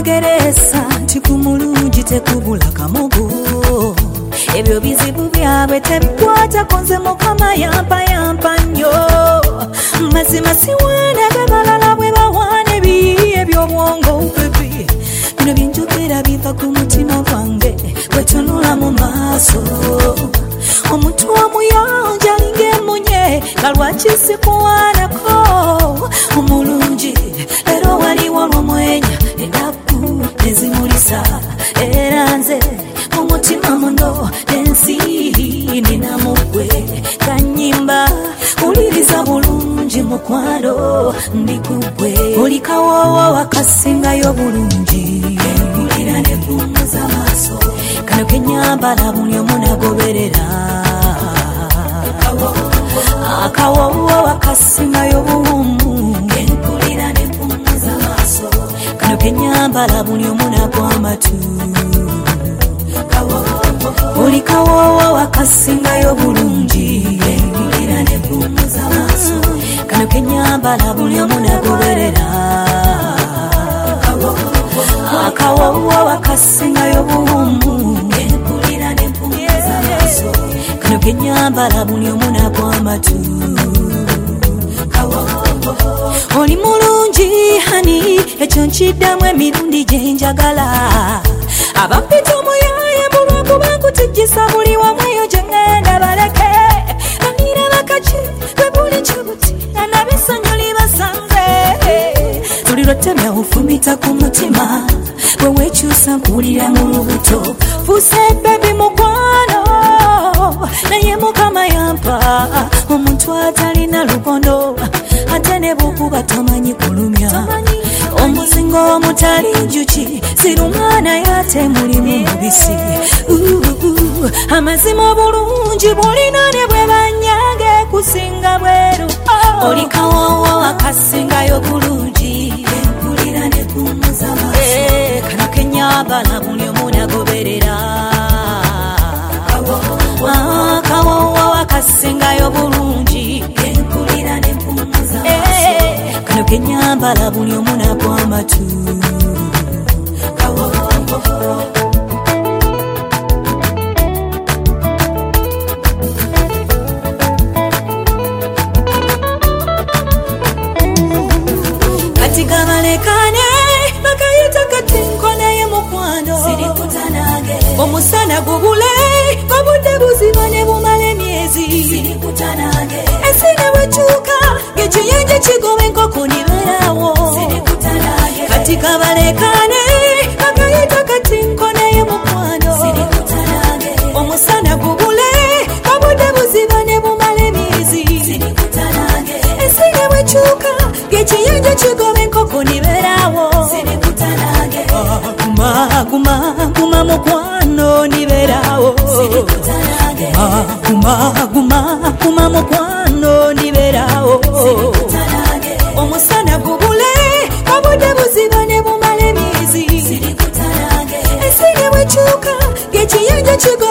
bategereza nti ku mulungi tekubula kamugo. Ebyo bizibu byabwe tebikwatako nze Mukama yampa nnyo. Mazima siwaana be balala bwe bawaana ebiyiye eby'obwongo bebi. Bino byenjogera biva ku mutima gwange bwetunula mu maaso. Omuntu omuyonja alinga emunye nga lwaki sikuwaanako. Omulungi leero waliwo lw'omwenya ennaku nezimulisa. Era nze mu mutima muno n'ensi ninamugwe kanyimba. Uliriza bulungi mukwano ndi kugwe. Oli kawoowo akasingayo bulungi. Mpulira ne mpumuza maaso. Kano kenyambala buli omu nagoberera. Akawoowo akasingayo buwummu. Mpulira ne mpumuza maaso. Kano kenyambala buli omu nagwa amatu. Oli kawoowo akasingayo bulungi. Mpulira ne mpumuza maaso. Kano kenyambala buli omu nagoberera. Akawoowo akasingayo buwummu. Mpulira ne mpumuza maaso. Kano kenyambala buli omu nagwa amatu. Oli mulungi hani ekyo nkiddamu emirundi gye njagala. Abampita omuyaaye bulwakuba nkutijjisa buli wamu eyo gye ngenda baleke. Banira bakaki bwe buli kibuti nabisanyu libasanze. Buli lwottemya ofumita ku mutima bwe weekyusa nkuwulira mu lubuto. Fuuse bebi mukwano naye Mukama yampa omuntu atalina lubondo. Ate ne bw'okuba tamanyi kulumya. Omuzingo omutali njuki ziruma naye ate mulimu mubisi. Amazima obulungi bulina ne bwe banyange kusinga bweru. Oli kawoowo akasingayo bulungi. Mpulira ne mpumuza maaso. Kano kenyambala buli omu nagoberera. Kawoowo akasingayo bulungi. Mpulira ne mpumuza maaso. Kano kenyambala buli omu nagwa amatu. Kati gabalekane bakayita kati nkonaye mukwano. Omusana gubule obudde buziba ne bumala emyezi. Ensi ne bwekyuka ng'ekiyinja kigoba enkoko nibeerawo. Kati kabalekane bakayita kati nkonaye mukwano. Omusana gubule obudde buziba ne bumala emyezi. Ensi ne bwekyuka ng'ekiyinja kigoba enkoko nibeerawo. Guma mukwano nibeerawo. Guma mukwano nibeerawo. Omusana gubule obudde buziba ne bumala emyezi. Ensi ne bwekyuka ng'ekiyinja kigoba